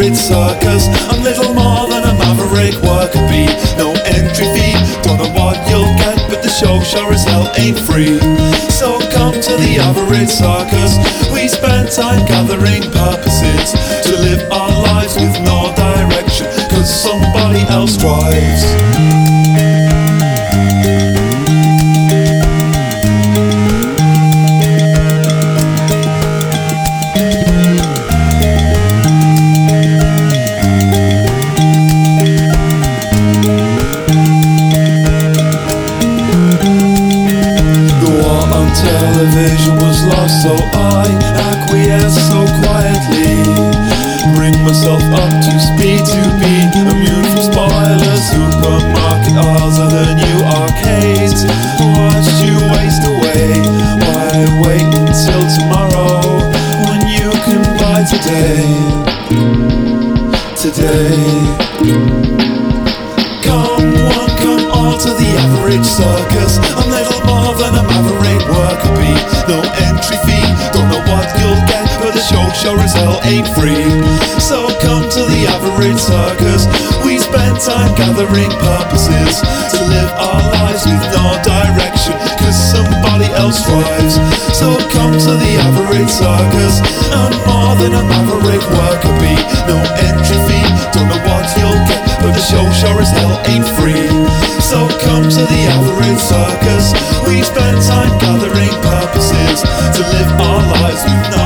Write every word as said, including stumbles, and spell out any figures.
average circus. I'm little more than a maverick worker bee. No entry fee, don't know what you'll get, but the show sure as hell ain't free. So come to the average circus. We spend time gathering purposes to live our lives with no direction, cause somebody else drives. Television was lost, so I acquiesced so quietly. Bring myself up to speed to be immune from spoilers. Supermarket aisles are the new arcades. Watched you waste away. Why wait until tomorrow when you can buy today? Today. Come one, come all to the average circus. I'm little more than a maverick worker bee. No entry fee, don't know what you'll get, but the show sure as hell ain't free. So come to the average circus. We spend time gathering purposes to live our lives with no direction, cause somebody else drives. So come to the average circus. I'm more than a maverick worker bee. No entry fee, don't know what you'll get, but the show sure as hell ain't free. So come to the average circus. We spend time gathering purposes to live our lives with no